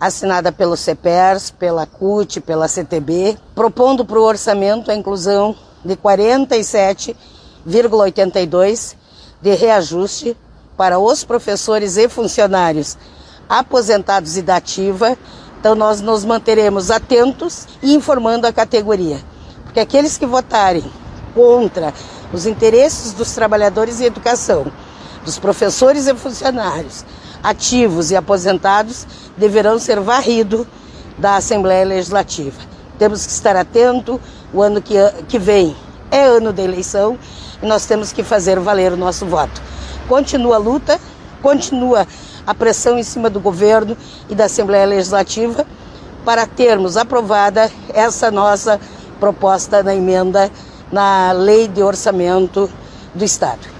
assinada pelo CEPERS, pela CUT, pela CTB, propondo para o orçamento a inclusão de 47,82 de reajuste para os professores e funcionários aposentados e da ativa. Então nós nos manteremos atentos e informando a categoria, porque aqueles que votarem contra os interesses dos trabalhadores em educação, dos professores e funcionários ativos e aposentados, deverão ser varridos da Assembleia Legislativa. Temos que estar atentos, o ano que vem é ano da eleição e nós temos que fazer valer o nosso voto. Continua a luta, continua a pressão em cima do governo e da Assembleia Legislativa para termos aprovada essa nossa proposta na emenda na Lei de Orçamento do Estado.